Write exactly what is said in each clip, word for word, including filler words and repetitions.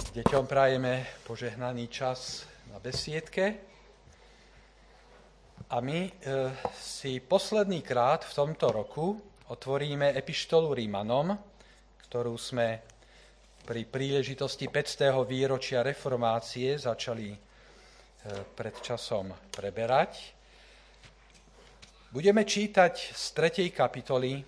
Deťom prajeme požehnaný čas na besiedke a my e, si posledný krát v tomto roku otvoríme epištolu Rímanom, ktorú sme pri príležitosti päťstého výročia reformácie začali e, pred časom preberať. Budeme čítať z tretej kapitoly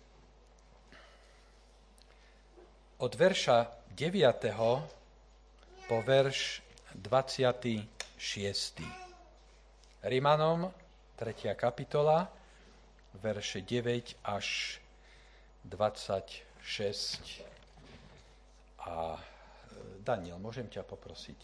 od verša deviateho po verš dvadsiaty šiesty. Rimanom, tretia kapitola, verše deväť až dvadsaťšesť. A Daniel, môžem ťa poprosiť?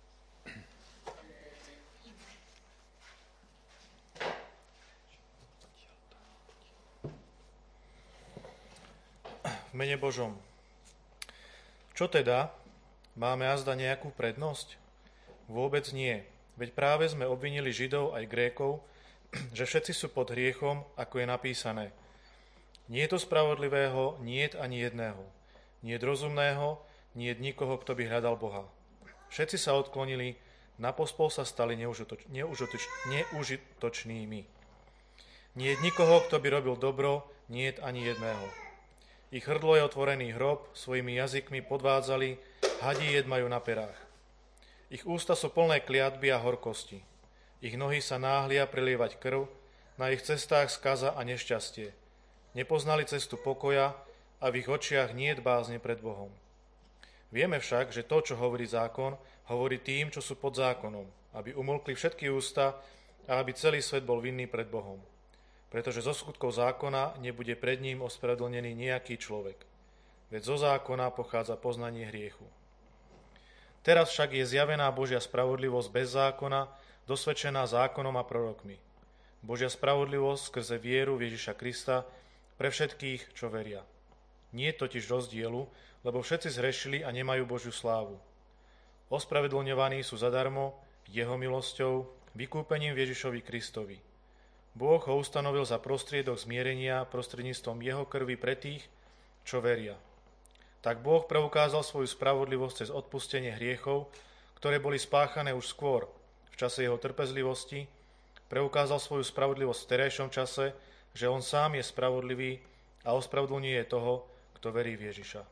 V mene Božom. Čo teda? Máme azda nejakú prednosť? Vôbec nie. Veď práve sme obvinili Židov aj Grékov, že všetci sú pod hriechom, ako je napísané. Nie je to spravodlivého, nie je ani jedného. Nie je rozumného, nie je nikoho, kto by hľadal Boha. Všetci sa odklonili, napospol sa stali neužitoč, neužitoč, neužitočnými. Nie je nikoho, kto by robil dobro, nie je ani jedného. Ich hrdlo je otvorený hrob, svojimi jazykmi podvádzali, hadí jed majú na perách. Ich ústa sú plné kliatby a horkosti. Ich nohy sa náhlia prelievať krv, na ich cestách skaza a nešťastie. Nepoznali cestu pokoja a v ich očiach niet bázne pred Bohom. Vieme však, že to, čo hovorí zákon, hovorí tým, čo sú pod zákonom, aby umlkli všetky ústa a aby celý svet bol vinný pred Bohom. Pretože zo skutkov zákona nebude pred ním ospravedlnený nejaký človek. Veď zo zákona pochádza poznanie hriechu. Teraz však je zjavená Božia spravodlivosť bez zákona, dosvedčená zákonom a prorokmi. Božia spravodlivosť skrze vieru v Ježiša Krista pre všetkých, čo veria. Nie je totiž rozdielu, lebo všetci zhrešili a nemajú Božiu slávu. Ospravedlňovaní sú zadarmo, jeho milosťou, vykúpením v Ježišovi Kristovi. Boh ho ustanovil za prostriedok zmierenia prostredníctvom jeho krvi pre tých, čo veria. Tak Boh preukázal svoju spravodlivosť cez odpustenie hriechov, ktoré boli spáchané už skôr, v čase jeho trpezlivosti, preukázal svoju spravodlivosť v terajšom čase, že on sám je spravodlivý a ospravedlňuje toho, kto verí v Ježiša.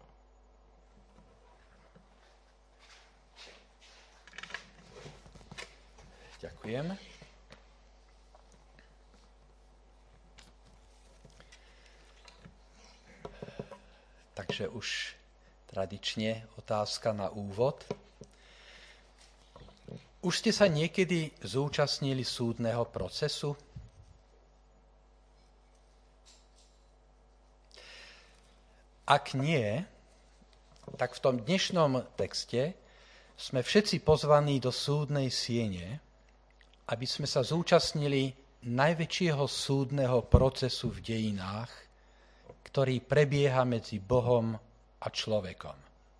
Ďakujem. Takže už tradične otázka na úvod. Už ste sa niekedy zúčastnili súdneho procesu? Ak nie, tak v tom dnešnom texte sme všetci pozvaní do súdnej siene, aby sme sa zúčastnili najväčšieho súdneho procesu v dejinách, ktorý prebieha medzi Bohom a človekom.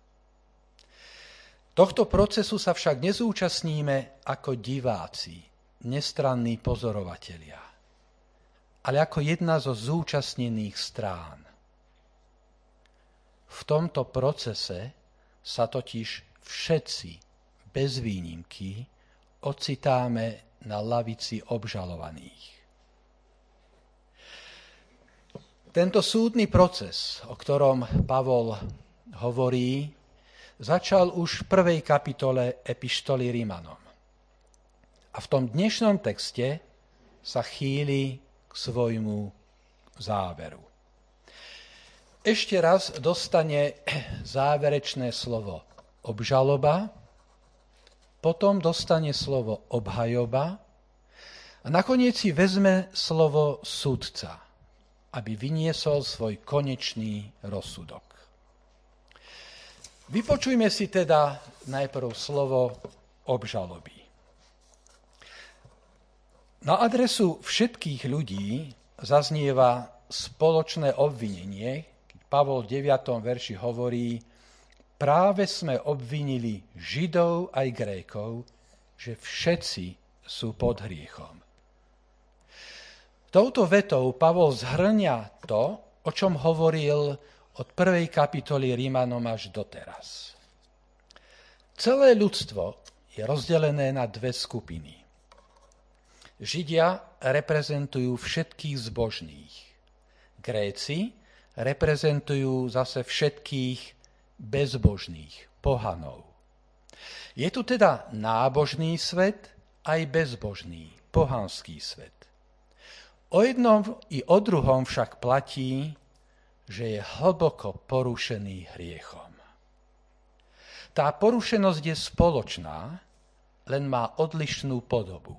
Tohto procesu sa však nezúčastníme ako diváci, nestranní pozorovatelia, ale ako jedna zo zúčastnených strán. V tomto procese sa totiž všetci, bez výnimky, ocitáme na lavici obžalovaných. Tento súdny proces, o ktorom Pavol hovorí, začal už v prvej kapitole epištoly Rimanom. A v tom dnešnom texte sa chýli k svojmu záveru. Ešte raz dostane záverečné slovo obžaloba, potom dostane slovo obhajoba a nakoniec si vezme slovo sudca, aby vyniesol svoj konečný rozsudok. Vypočujme si teda najprv slovo obžaloby. Na adresu všetkých ľudí zaznieva spoločné obvinenie, keď Pavol v deviatom verši hovorí: práve sme obvinili Židov aj Grékov, že všetci sú pod hriechom. Touto vetou Pavol zhrňa to, o čom hovoril od prvej kapitoly Rímanom až doteraz. Celé ľudstvo je rozdelené na dve skupiny. Židia reprezentujú všetkých zbožných. Gréci reprezentujú zase všetkých bezbožných, pohanov. Je tu teda nábožný svet aj bezbožný, pohanský svet. O jednom i o druhom však platí, že je hlboko porušený hriechom. Tá porušenosť je spoločná, len má odlišnú podobu.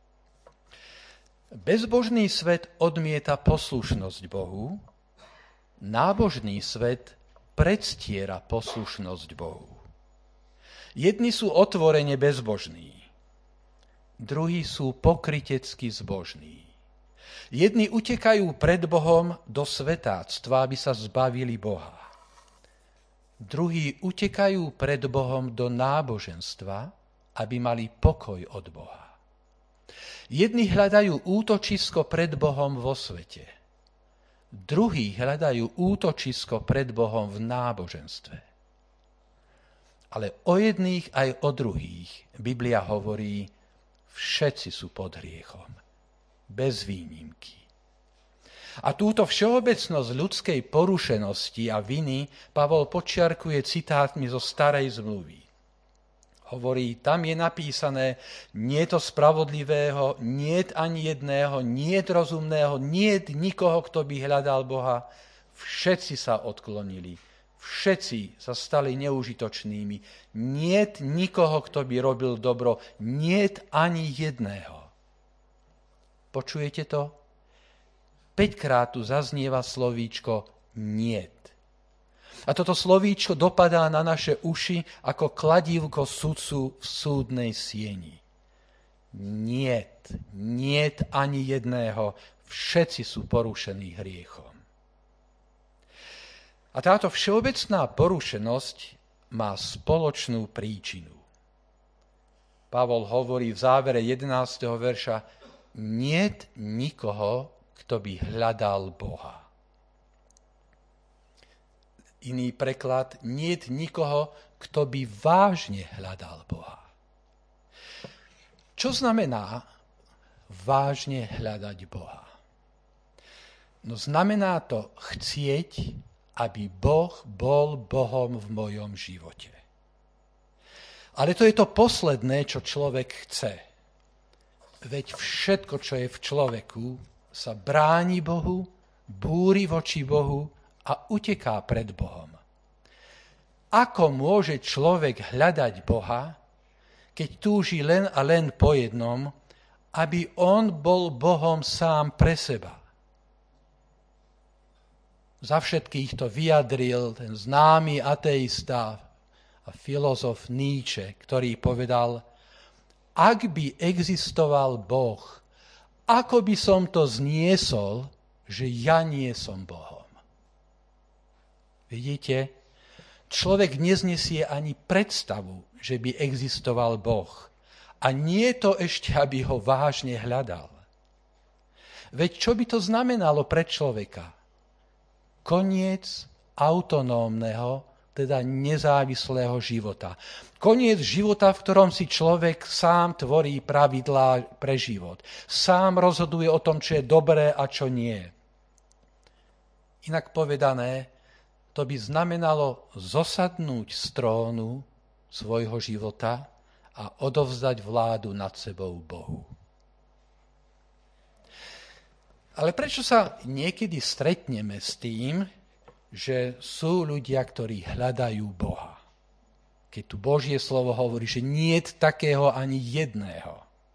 Bezbožný svet odmieta poslušnosť Bohu, nábožný svet predstiera poslušnosť Bohu. Jedni sú otvorene bezbožní, druhí sú pokrytecky zbožní. Jedni utekajú pred Bohom do svetáctva, aby sa zbavili Boha. Druhí utekajú pred Bohom do náboženstva, aby mali pokoj od Boha. Jedni hľadajú útočisko pred Bohom vo svete. Druhí hľadajú útočisko pred Bohom v náboženstve. Ale o jedných aj o druhých Biblia hovorí, všetci sú pod hriechom, bez výnimky. A túto všeobecnosť ľudskej porušenosti a viny Pavol podčiarkuje citátmi zo Starej zmluvy. Hovorí, tam je napísané, nie je to spravodlivého, nie je ani jedného, nie je rozumného, nie je nikoho, kto by hľadal Boha. Všetci sa odklonili, všetci sa stali neužitočnými. Nie je nikoho, kto by robil dobro, nie je ani jedného. Počujete to? Päťkrát tu zaznieva slovíčko niet. A toto slovíčko dopadá na naše uši ako kladívko sudcu v súdnej sieni. Niet, niet ani jedného, všetci sú porušení hriechom. A táto všeobecná porušenosť má spoločnú príčinu. Pavol hovorí v závere jedenásteho verša, niet nikoho, kto by hľadal Boha. Iný preklad, niet nikoho, kto by vážne hľadal Boha. Čo znamená vážne hľadať Boha? No znamená to chcieť, aby Boh bol Bohom v mojom živote. Ale to je to posledné, čo človek chce. Veď všetko, čo je v človeku, sa bráni Bohu, búri voči Bohu a uteká pred Bohom. Ako môže človek hľadať Boha, keď túži len a len po jednom, aby on bol Bohom sám pre seba? Za všetkých to vyjadril ten známy ateista a filozof Nietzsche, ktorý povedal, ak by existoval Boh, ako by som to zniesol, že ja nie som Bohom. Vidíte, človek neznesie ani predstavu, že by existoval Boh. A nie to ešte, aby ho vážne hľadal. Veď čo by to znamenalo pre človeka? Koniec autonómneho, teda nezávislého života. Koniec života, v ktorom si človek sám tvorí pravidlá pre život. Sám rozhoduje o tom, čo je dobré a čo nie. Inak povedané, to by znamenalo zosadnúť z trónu svojho života a odovzdať vládu nad sebou Bohu. Ale prečo sa niekedy stretneme s tým, že sú ľudia, ktorí hľadajú Boha? Keď tu Božie slovo hovorí, že niet takého ani jedného.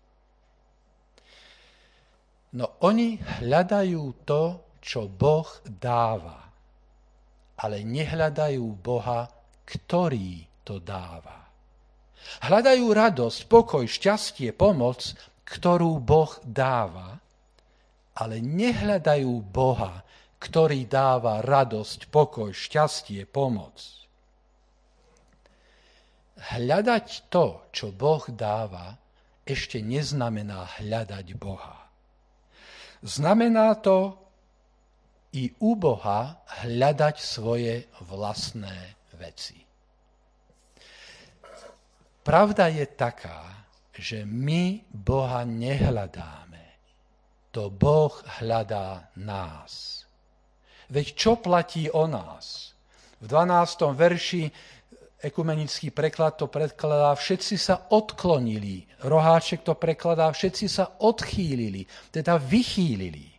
No oni hľadajú to, čo Boh dáva. Ale nehľadajú Boha, ktorý to dáva. Hľadajú radosť, pokoj, šťastie, pomoc, ktorú Boh dáva, ale nehľadajú Boha, ktorý dáva radosť, pokoj, šťastie, pomoc. Hľadať to, čo Boh dáva, ešte neznamená hľadať Boha. Znamená to i u Boha hľadať svoje vlastné veci. pravda je taká, že my Boha nehľadáme. To Boh hľadá nás. Veď čo platí o nás? V dvanástom verši ekumenický preklad to predkladá, všetci sa odklonili. Roháček to prekladá, všetci sa odchýlili, teda vychýlili.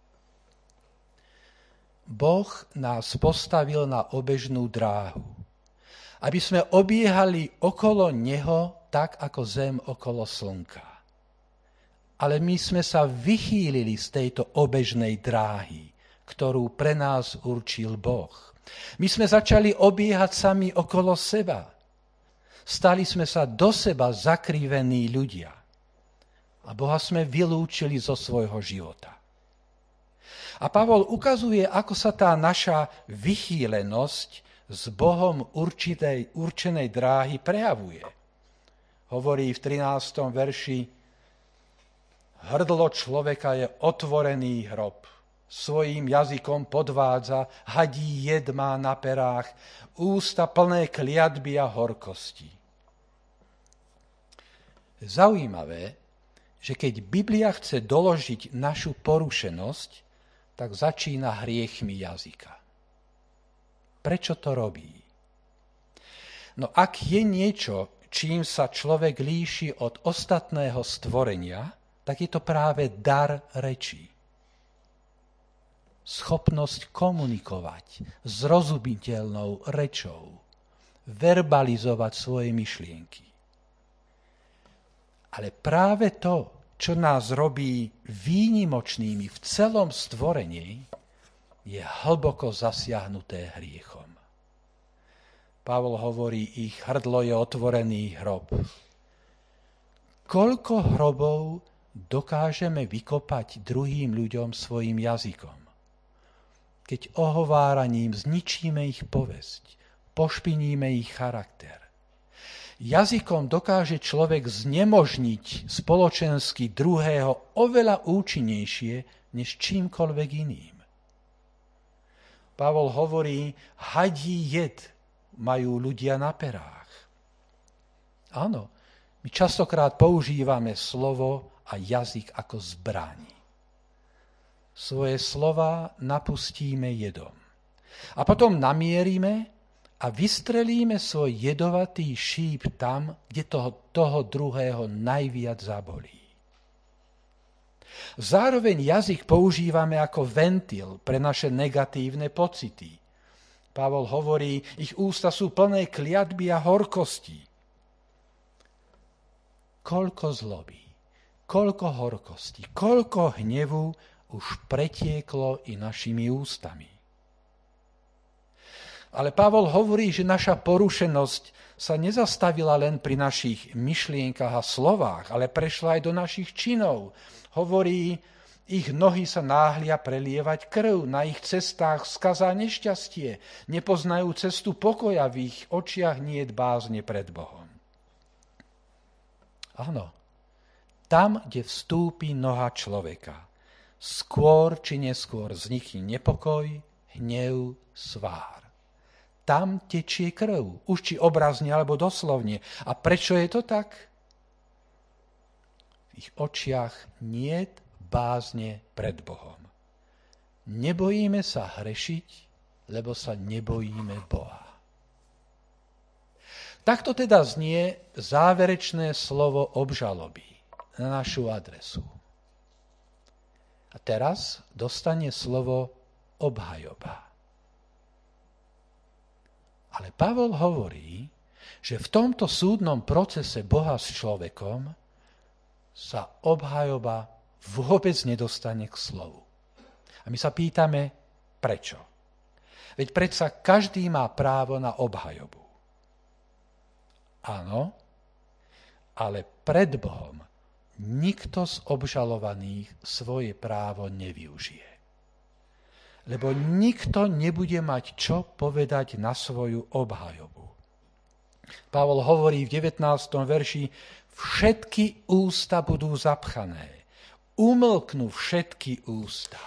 Boh nás postavil na obežnú dráhu, aby sme obiehali okolo neho tak, ako zem okolo slnka. Ale my sme sa vychýlili z tejto obežnej dráhy, ktorú pre nás určil Boh. My sme začali obiehať sami okolo seba. Stali sme sa do seba zakrivení ľudia. A Boha sme vylúčili zo svojho života. A Pavol ukazuje, ako sa tá naša vychýlenosť s Bohom určitej, určenej dráhy prejavuje. Hovorí v trinástom verši: hrdlo človeka je otvorený hrob. Svojím jazykom podvádza, hadí jed má na perách, ústa plné kliatby a horkosti. Zaujímavé, že keď Biblia chce doložiť našu porušenosť, tak začína hriechmi jazyka. Prečo to robí? No ak je niečo, čím sa človek líši od ostatného stvorenia, tak je to práve dar rečí. Schopnosť komunikovať zrozumiteľnou rečou, verbalizovať svoje myšlienky. Ale práve to, čo nás robí výnimočnými v celom stvorení, je hlboko zasiahnuté hriechom. Pavol hovorí, ich hrdlo je otvorený hrob. Koľko hrobov dokážeme vykopať druhým ľuďom svojim jazykom? Keď ohováraním zničíme ich povesť, pošpiníme ich charakter. Jazykom dokáže človek znemožniť spoločensky druhého oveľa účinnejšie než čímkoľvek iným. Pavol hovorí, hadí jed majú ľudia na perách. Áno, my častokrát používame slovo a jazyk ako zbraň. Svoje slova napustíme jedom. A potom namierime a vystrelíme svoj jedovatý šíp tam, kde toho, toho druhého najviac zabolí. Zároveň jazyk používame ako ventil pre naše negatívne pocity. Pavol hovorí, ich ústa sú plné kliatby a horkosti. Koľko zloby, koľko horkosti, koľko hnevu už pretieklo i našimi ústami. Ale Pavol hovorí, že naša porušenosť sa nezastavila len pri našich myšlienkach a slovách, ale prešla aj do našich činov. Hovorí, ich nohy sa náhlia prelievať krv, na ich cestách skazá nešťastie, nepoznajú cestu pokoja, v ich očiach niet bázne pred Bohom. Áno, tam, kde vstúpi noha človeka, skôr či neskôr vznikne nepokoj, hnev, svár. Tam tečie krv, už či obrazne alebo doslovne. A prečo je to tak? V ich očiach niet bázne pred Bohom. Nebojíme sa hrešiť, lebo sa nebojíme Boha. Takto teda znie záverečné slovo obžaloby na našu adresu. A teraz dostane slovo obhajoba. Ale Pavol hovorí, že v tomto súdnom procese Boha s človekom sa obhajoba vôbec nedostane k slovu. A my sa pýtame, prečo? Veď predsa každý má právo na obhajobu. Áno, ale pred Bohom nikto z obžalovaných svoje právo nevyužije. Lebo nikto nebude mať čo povedať na svoju obhajobu. Pavol hovorí v devätnástom verši, všetky ústa budú zapchané, umlknú všetky ústa.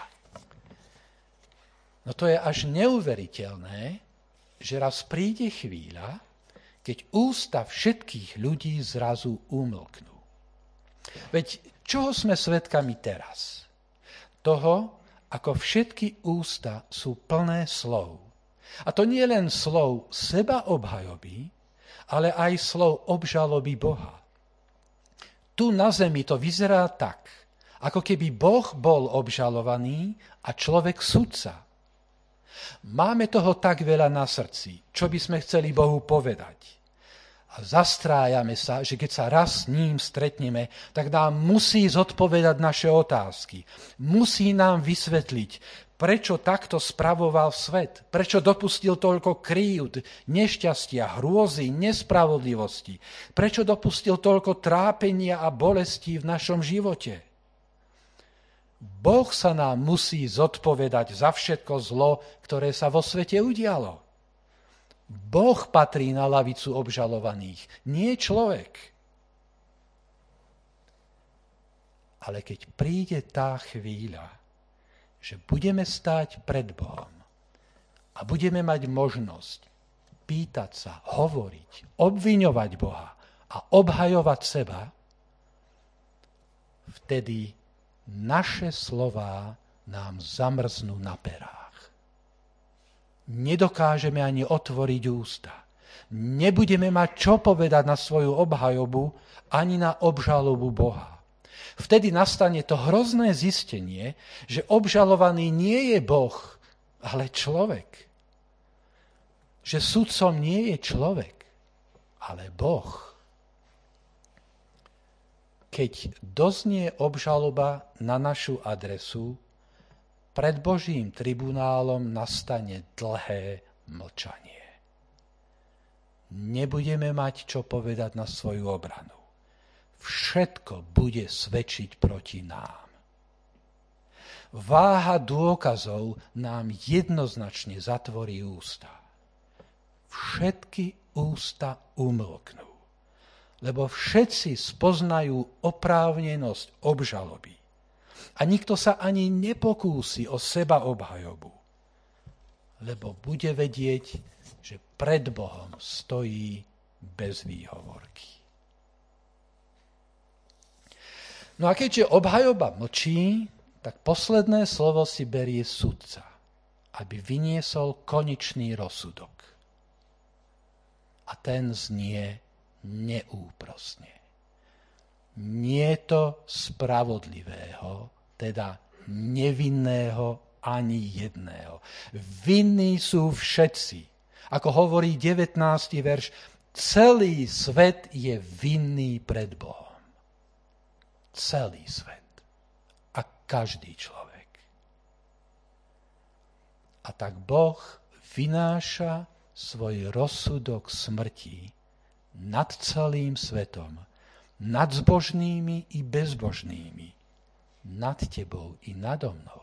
No to je až neuveriteľné, že raz príde chvíľa, keď ústa všetkých ľudí zrazu umlknú. Veď čoho sme svedkami teraz? Toho, ako všetky ústa sú plné slov. A to nie len slov sebaobhajoby, ale aj slov obžaloby Boha. Tu na zemi to vyzerá tak, ako keby Boh bol obžalovaný a človek sudca. Máme toho tak veľa na srdci, čo by sme chceli Bohu povedať. A zastrájame sa, že keď sa raz s ním stretneme, tak nám musí zodpovedať naše otázky. Musí nám vysvetliť, prečo takto spravoval svet, prečo dopustil toľko krívd, nešťastia, hrôzy, nespravodlivosti, prečo dopustil toľko trápenia a bolestí v našom živote. Boh sa nám musí zodpovedať za všetko zlo, ktoré sa vo svete udialo. Boh patrí na lavicu obžalovaných, nie človek. Ale keď príde tá chvíľa, že budeme stáť pred Bohom a budeme mať možnosť pýtať sa, hovoriť, obviňovať Boha a obhajovať seba, vtedy naše slová nám zamrznú na perách. Nedokážeme ani otvoriť ústa. Nebudeme mať čo povedať na svoju obhajobu ani na obžalobu Boha. Vtedy nastane to hrozné zistenie, že obžalovaný nie je Boh, ale človek. Že sudcom nie je človek, ale Boh. Keď doznie obžaloba na našu adresu, pred Božím tribunálom nastane dlhé mlčanie. Nebudeme mať čo povedať na svoju obranu. Všetko bude svedčiť proti nám. Váha dôkazov nám jednoznačne zatvorí ústa. Všetky ústa umlknú, lebo všetci spoznajú oprávnenosť obžaloby. A nikto sa ani nepokúsi o seba obhajobu, lebo bude vedieť, že pred Bohom stojí bez výhovorky. No a keďže obhajoba mlčí, tak posledné slovo si berie sudca, aby vyniesol konečný rozsudok. A ten znie neúprosne. Nie to spravodlivého, teda nevinného ani jedného. Vinní sú všetci. Ako hovorí devätnásty verš, celý svet je vinný pred Bohom. Celý svet. A každý človek. A tak Boh vynáša svoj rozsudok smrti nad celým svetom, nad zbožnými i bezbožnými, nad tebou i nado mnou.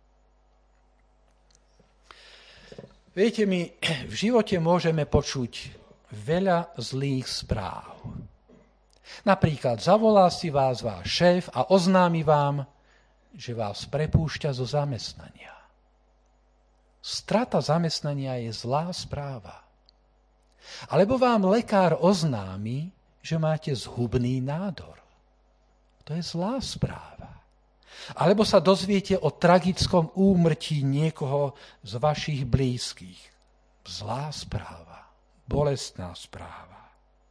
Viete, my v živote môžeme počuť veľa zlých správ. Napríklad zavolá si vás váš šéf a oznámi vám, že vás prepúšťa zo zamestnania. Strata zamestnania je zlá správa. Alebo vám lekár oznámi, že máte zhubný nádor. To je zlá správa. Alebo sa dozviete o tragickom úmrtí niekoho z vašich blízkych. Zlá správa, bolestná správa.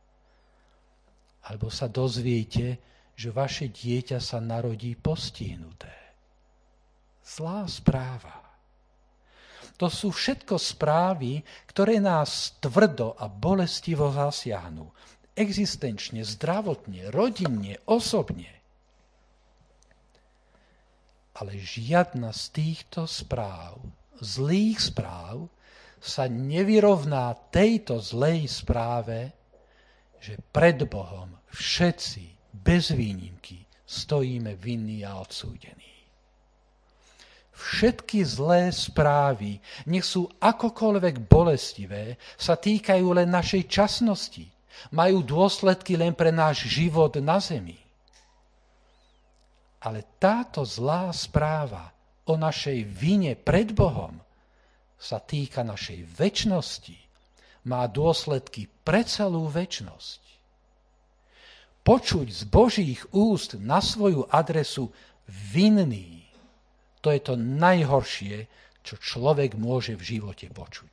Alebo sa dozviete, že vaše dieťa sa narodí postihnuté. Zlá správa. To sú všetko správy, ktoré nás tvrdo a bolestivo zasiahnu. Existenčne, zdravotne, rodinne, osobne. Ale žiadna z týchto správ, zlých správ, sa nevyrovná tejto zlej správe, že pred Bohom všetci, bez výnimky, stojíme vinní a odsúdení. Všetky zlé správy, nech sú akokoľvek bolestivé, sa týkajú len našej časnosti. Majú dôsledky len pre náš život na zemi. Ale táto zlá správa o našej vine pred Bohom sa týka našej večnosti. má dôsledky pre celú večnosť. Počuť z Božích úst na svoju adresu vinný, to je to najhoršie, čo človek môže v živote počuť.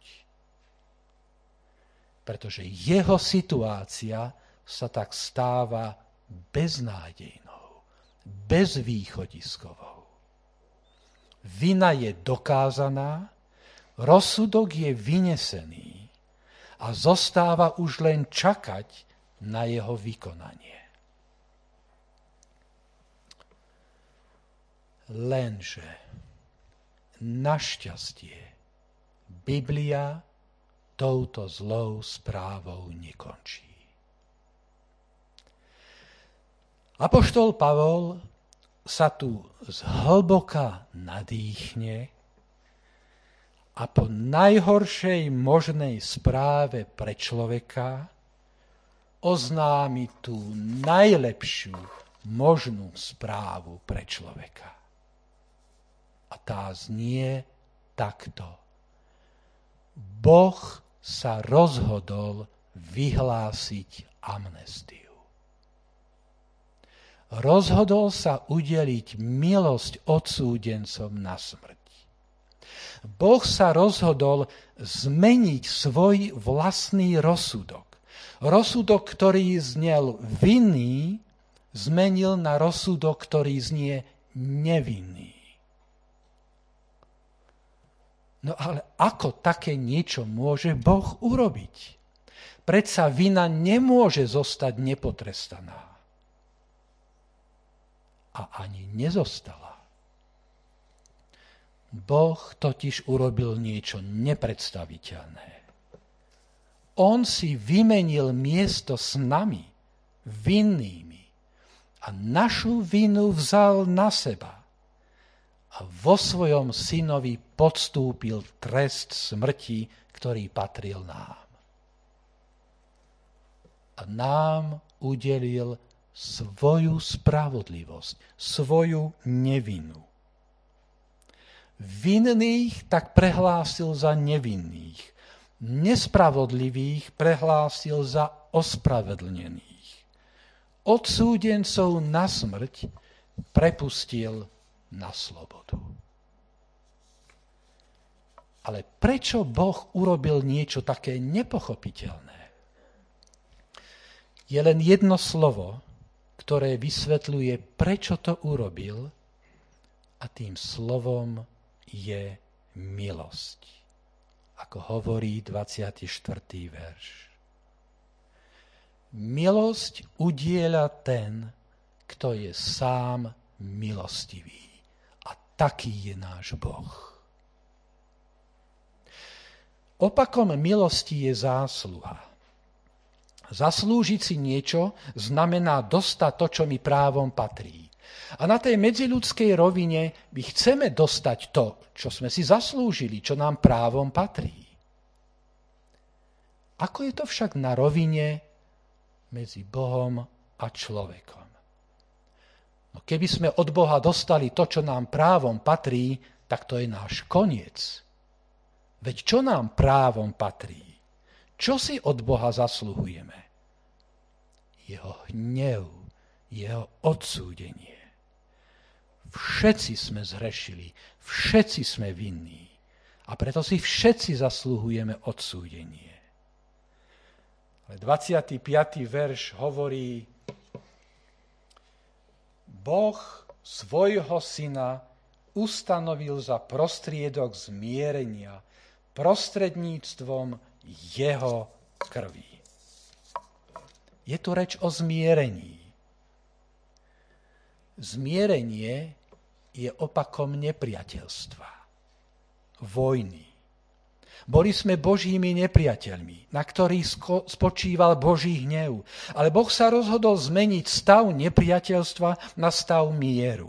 Pretože jeho situácia sa tak stáva beznádejnou, bezvýchodiskovou. Vina je dokázaná, rozsudok je vynesený a zostáva už len čakať na jeho vykonanie. Lenže našťastie Biblia touto zlou správou nekončí. Apoštol Pavol sa tu zhlboka nadýchne a po najhoršej možnej správe pre človeka oznámi tú najlepšiu možnú správu pre človeka. A tá znie takto. Boh sa rozhodol vyhlásiť amnestiu. Rozhodol sa udeliť milosť odsúdencom na smrť. Boh sa rozhodol zmeniť svoj vlastný rozsudok. Rozsudok, ktorý znel vinný, zmenil na rozsudok, ktorý znie nevinný. No ale ako také niečo môže Boh urobiť? Predsa vina nemôže zostať nepotrestaná. A ani nezostala. Boh totiž urobil niečo nepredstaviteľné. On si vymenil miesto s nami, vinnými, a našu vinu vzal na seba a vo svojom synovi podstúpil trest smrti, ktorý patril nám. A nám udelil svoju spravodlivosť, svoju nevinu. Vinných tak prehlásil za nevinných, nespravodlivých prehlásil za ospravedlnených. Odsúdencov na smrť prepustil na slobodu. Ale prečo Boh urobil niečo také nepochopiteľné? Je len jedno slovo, ktoré vysvetľuje, prečo to urobil, a tým slovom je milosť. Ako hovorí dvadsiaty štvrtý verš. Milosť udieľa ten, kto je sám milostivý. A taký je náš Boh. Opakom milosti je zásluha. Zaslúžiť si niečo znamená dostať to, čo mi právom patrí. A na tej medziľudskej rovine my chceme dostať to, čo sme si zaslúžili, čo nám právom patrí. Ako je to však na rovine medzi Bohom a človekom? No keby sme od Boha dostali to, čo nám právom patrí, tak to je náš koniec. Veď čo nám právom patrí? Čo si od Boha zasluhujeme? Jeho hnev, jeho odsúdenie. Všetci sme zhrešili, všetci sme vinní. A preto si všetci zasluhujeme odsúdenie. Ale dvadsiaty piaty verš hovorí: Boh svojho syna ustanovil za prostriedok zmierenia prostredníctvom jeho krvi. Je tu reč o zmierení. Zmierenie je opakom nepriateľstva, vojny. Boli sme Božími nepriateľmi, na ktorých spočíval Boží hnev. Ale Boh sa rozhodol zmeniť stav nepriateľstva na stav mieru.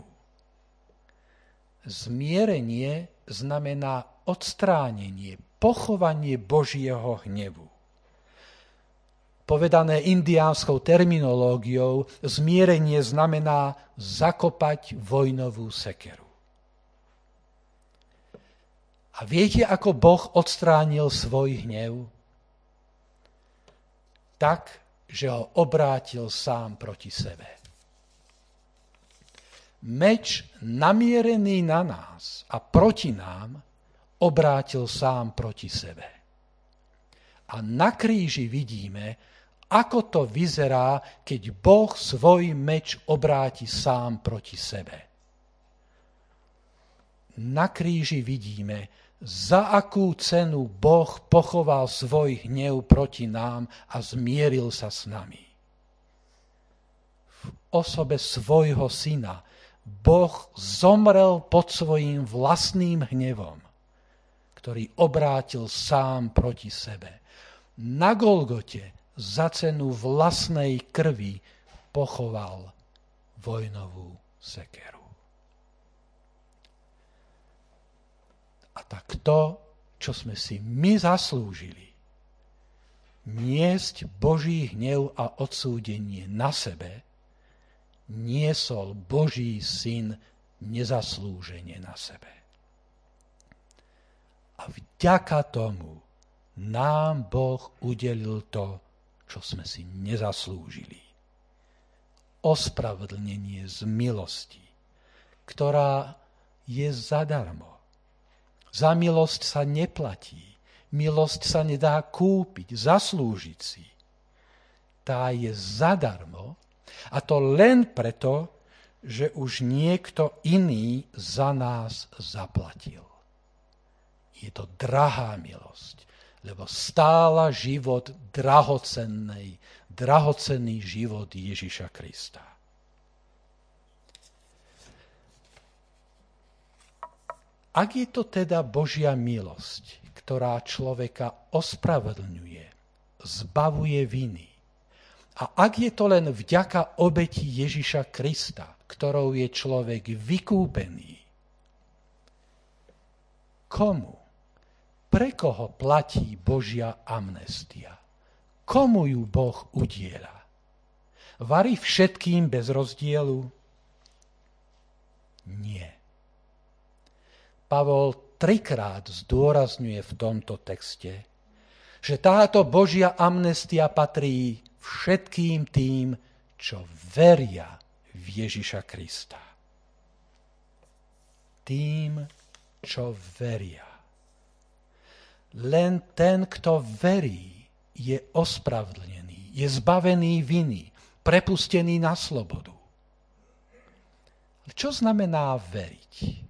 Zmierenie znamená odstránenie, pochovanie Božieho hnevu. Povedané indiánskou terminológiou, zmierenie znamená zakopať vojnovú sekeru. A viete, ako Boh odstránil svoj hnev? tak, že ho obrátil sám proti sebe. Meč namierený na nás a proti nám obrátil sám proti sebe. A na kríži vidíme, ako to vyzerá, keď Boh svoj meč obráti sám proti sebe. Na kríži vidíme, za akú cenu Boh pochoval svoj hnev proti nám a zmieril sa s nami. V osobe svojho syna Boh zomrel pod svojím vlastným hnevom, ktorý obrátil sám proti sebe. Na Golgote za cenu vlastnej krvi pochoval vojnovú sekeru. A tak to, čo sme si my zaslúžili, niesť Boží hnev a odsúdenie na sebe, niesol Boží syn nezaslúžene na sebe. A vďaka tomu nám Boh udelil to, čo sme si nezaslúžili. Ospravedlnenie z milosti, ktorá je zadarmo. Za milosť sa neplatí. Milosť sa nedá kúpiť, zaslúžiť si. Tá je zadarmo, a to len preto, že už niekto iný za nás zaplatil. Je to drahá milosť, lebo stála život drahocennej, drahocenný život Ježiša Krista. Ak je to teda Božia milosť, ktorá človeka ospravedlňuje, zbavuje viny, a ak je to len vďaka obeti Ježiša Krista, ktorou je človek vykúpený, komu, pre koho platí Božia amnestia? Komu ju Boh udieľa? Varí všetkým bez rozdielu? Nie. Pavol trikrát zdôrazňuje v tomto texte, že táto Božia amnestia patrí všetkým tým, čo veria v Ježiša Krista. Tým, čo veria. Len ten, kto verí, je ospravedlnený, je zbavený viny, prepustený na slobodu. Čo znamená veriť?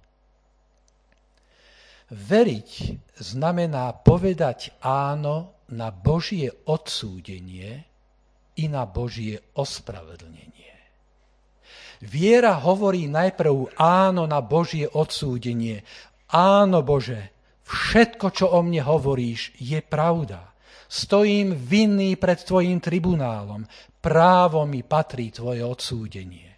Veriť znamená povedať áno na Božie odsúdenie i na Božie ospravedlnenie. Viera hovorí najprv áno na Božie odsúdenie. Áno, Bože, všetko, čo o mne hovoríš, je pravda. Stojím vinný pred tvojim tribunálom. Právo mi patrí tvoje odsúdenie.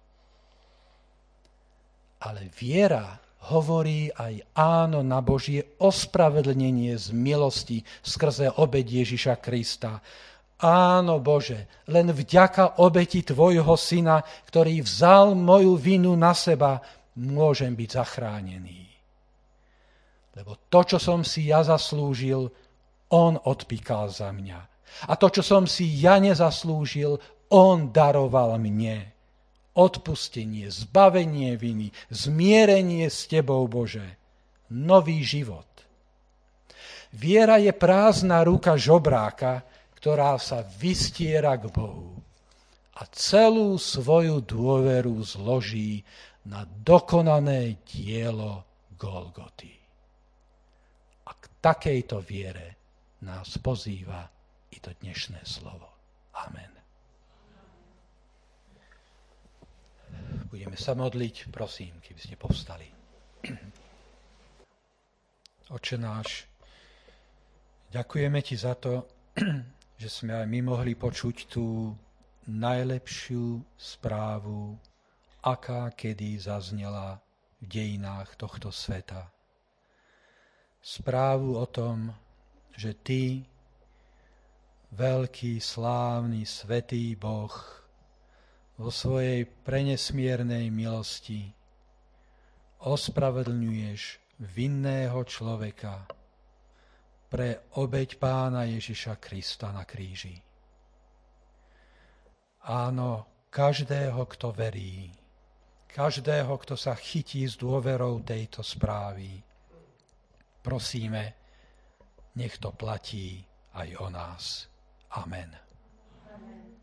Ale viera hovorí aj áno na Božie ospravedlnenie z milosti skrze obeť Ježiša Krista. Áno, Bože, len vďaka obeti tvojho syna, ktorý vzal moju vinu na seba, môžem byť zachránený. Lebo to, čo som si ja zaslúžil, on odpíkal za mňa. A to, čo som si ja nezaslúžil, on daroval mne. Odpustenie, zbavenie viny, zmierenie s tebou, Bože. Nový život. Viera je prázdna ruka žobráka, ktorá sa vystiera k Bohu a celú svoju dôveru zloží na dokonané dielo Golgoty. A k takejto viere nás pozýva i to dnešné slovo. Amen. Budeme sa modliť, prosím, keby ste povstali. Oče náš, ďakujeme ti za to, že sme aj my mohli počuť tú najlepšiu správu, aká kedy zaznela v dejinách tohto sveta. Správu o tom, že ty, veľký, slávny, svätý Boh, vo svojej prenesmiernej milosti ospravedlňuješ vinného človeka pre obeť Pána Ježiša Krista na kríži. Áno, každého, kto verí. Každého, kto sa chytí s dôverou tejto správy. Prosíme, nech to platí aj o nás. Amen. Amen.